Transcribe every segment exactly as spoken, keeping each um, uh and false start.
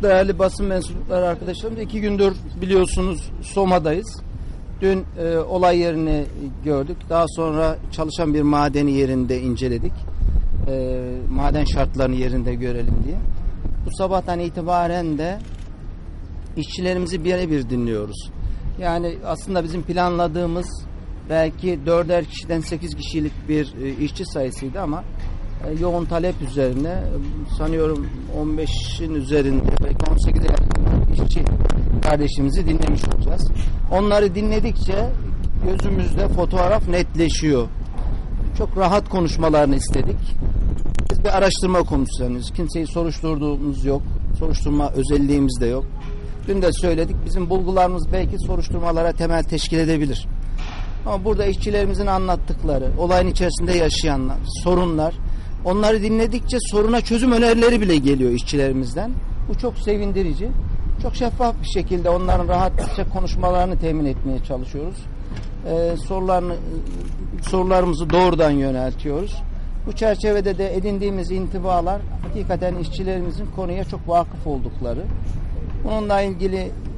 Değerli basın mensupları arkadaşlarım, iki gündür biliyorsunuz Soma'dayız. Dün e, olay yerini gördük. Daha sonra çalışan bir madeni yerinde inceledik. E, maden şartlarını yerinde görelim diye. Bu sabahtan itibaren de işçilerimizi birebir dinliyoruz. Yani aslında bizim planladığımız belki dörder kişiden sekiz kişilik bir e, işçi sayısıydı ama e, yoğun talep üzerine e, sanıyorum on beşin üzerinde belki on sekize yakın işçi kardeşimizi dinlemiş olacağız. Onları dinledikçe gözümüzde fotoğraf netleşiyor. Çok rahat konuşmalarını istedik. Biz bir araştırma komisyonuyuz. Kimseyi soruşturduğumuz yok. Soruşturma özelliğimiz de yok. Dün de söyledik. Bizim bulgularımız belki soruşturmalara temel teşkil edebilir. Ama burada işçilerimizin anlattıkları, olayın içerisinde yaşayanlar, sorunlar, onları dinledikçe soruna çözüm önerileri bile geliyor işçilerimizden. Bu çok sevindirici. Çok şeffaf bir şekilde onların rahatça konuşmalarını temin etmeye çalışıyoruz. Ee, sorularını, sorularımızı doğrudan yöneltiyoruz. Bu çerçevede de edindiğimiz intibalar hakikaten işçilerimizin konuya çok vakıf oldukları. Bununla ilgili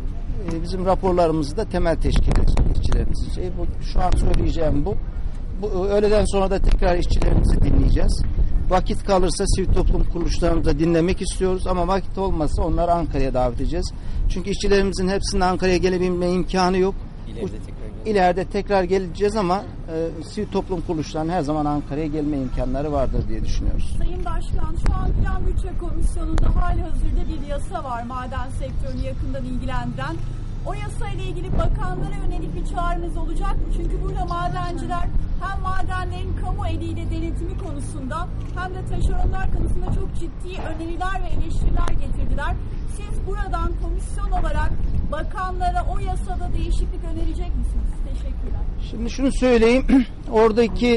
e, bizim raporlarımızı da temel teşkil edecek işçilerimizin. Şey, bu, şu an söyleyeceğim bu. bu. Öğleden sonra da tekrar işçilerimizi dinleyeceğiz. Vakit kalırsa sivil toplum kuruluşlarımızı dinlemek istiyoruz ama vakit olmazsa onları Ankara'ya davet edeceğiz. Çünkü işçilerimizin hepsinin Ankara'ya gelebilme imkanı yok. İleride tekrar, İleride tekrar geleceğiz ama e, sivil toplum kuruluşlarının her zaman Ankara'ya gelme imkanları vardır diye düşünüyoruz. Sayın Başkan, şu an Plan Bütçe Komisyonu'nda hali hazırda bir yasa var maden sektörünü yakından ilgilendiren. O yasa ile ilgili bakanlara yönelik bir çağrınız olacak mı? Çünkü burada madenciler hem madenlerin kamu eliyle denetimi konusunda hem de taşeronlar konusunda çok ciddi öneriler ve eleştiriler getirdiler. Siz buradan komisyon olarak bakanlara o yasada değişiklik önerecek misiniz? Teşekkürler. Şimdi şunu söyleyeyim. Oradaki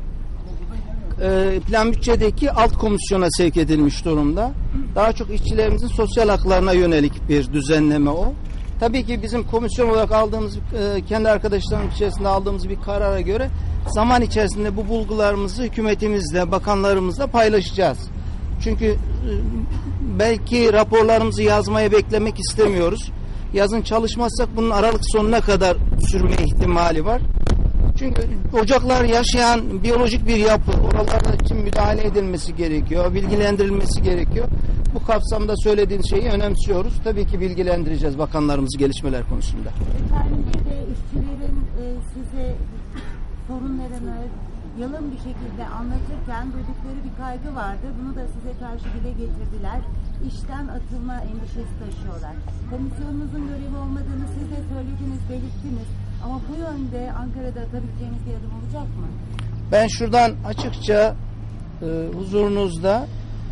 e, plan bütçedeki alt komisyona sevk edilmiş durumda. Daha çok işçilerimizin sosyal haklarına yönelik bir düzenleme o. Tabii ki bizim komisyon olarak aldığımız, e, kendi arkadaşlarım içerisinde aldığımız bir karara göre zaman içerisinde bu bulgularımızı hükümetimizle, bakanlarımızla paylaşacağız. Çünkü e, belki raporlarımızı yazmaya beklemek istemiyoruz. Yazın çalışmazsak bunun Aralık sonuna kadar sürme ihtimali var. Çünkü ocaklar yaşayan biyolojik bir yapı. Oralarda için müdahale edilmesi gerekiyor, bilgilendirilmesi gerekiyor. Bu kapsamda söylediğiniz şeyi önemsiyoruz. Tabii ki bilgilendireceğiz bakanlarımızı gelişmeler konusunda. Efendim bir de işçilerin e, size sorunlarını yalın bir şekilde anlatırken duydukları bir kaygı vardı. Bunu da size karşı dile getirdiler. İşten atılma endişesi taşıyorlar. Komisyonunuzun görevi olmadığını siz de söylediniz, belirttiniz. Ama bu yönde Ankara'da atabileceğiniz bir adım olacak mı? Ben şuradan açıkça e, huzurunuzda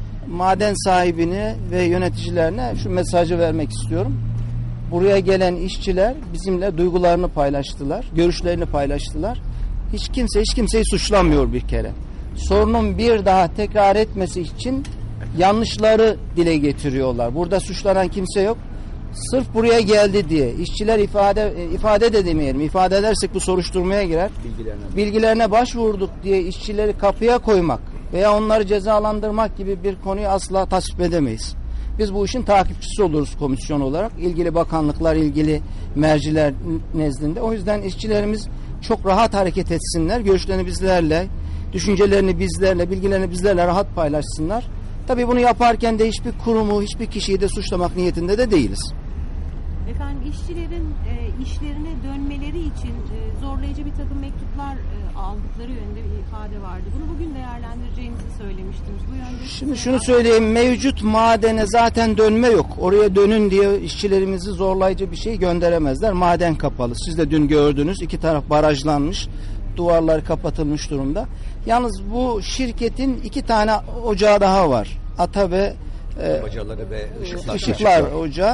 maden sahibine ve yöneticilerine şu mesajı vermek istiyorum. Buraya gelen işçiler bizimle duygularını paylaştılar, görüşlerini paylaştılar. Hiç kimse hiç kimseyi suçlamıyor bir kere. Sorunun bir daha tekrar etmesi için yanlışları dile getiriyorlar. Burada suçlanan kimse yok. Sırf buraya geldi diye işçiler ifade ifade de demeyelim. İfade edersek bu soruşturmaya girer. bilgilerine. Bilgilerine başvurduk diye işçileri kapıya koymak veya onları cezalandırmak gibi bir konuyu asla tasvip edemeyiz. Biz bu işin takipçisi oluruz komisyon olarak. İlgili bakanlıklar, ilgili merciler nezdinde. O yüzden işçilerimiz çok rahat hareket etsinler. Görüşlerini bizlerle, düşüncelerini bizlerle, bilgilerini bizlerle rahat paylaşsınlar. Tabii bunu yaparken de hiçbir kurumu, hiçbir kişiyi de suçlamak niyetinde de değiliz. Efendim işçilerin e, işlerine dönmeleri için e, zorlayıcı bir takım mektuplar e, aldıkları yönde bir ifade vardı. Bunu bugün değerlendireceğinizi söylemiştiniz. Bu yönde Şimdi şunu söyleyeyim, mevcut madene zaten dönme yok. Oraya dönün diye işçilerimizi zorlayıcı bir şey gönderemezler. Maden kapalı. Siz de dün gördünüz. İki taraf barajlanmış. Duvarlar kapatılmış durumda. Yalnız bu şirketin iki tane ocağı daha var. Ata ve e, Bacaları ve ışıklar, ışıklar ocağı.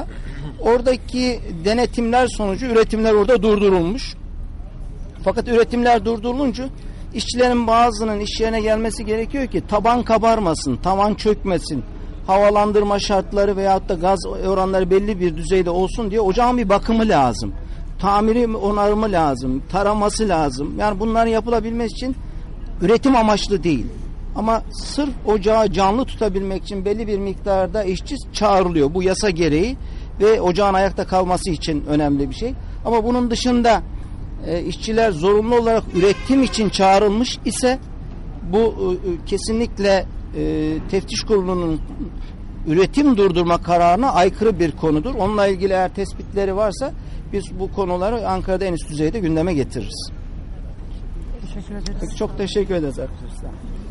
Oradaki denetimler sonucu üretimler orada durdurulmuş. Fakat üretimler durdurulunca işçilerin bazının iş yerine gelmesi gerekiyor ki taban kabarmasın, tavan çökmesin, havalandırma şartları veyahut da gaz oranları belli bir düzeyde olsun diye ocağın bir bakımı lazım. Tamiri, onarımı lazım, taraması lazım. Yani bunların yapılabilmesi için üretim amaçlı değil. Ama sırf ocağı canlı tutabilmek için belli bir miktarda işçi çağrılıyor. Bu yasa gereği ve ocağın ayakta kalması için önemli bir şey. Ama bunun dışında e, işçiler zorunlu olarak üretim için çağrılmış ise bu e, kesinlikle e, teftiş kurulunun üretim durdurma kararına aykırı bir konudur. Onunla ilgili eğer tespitleri varsa biz bu konuları Ankara'da en üst düzeyde gündeme getiririz. Teşekkür ederiz. Peki, çok teşekkür ederiz arkadaşlar.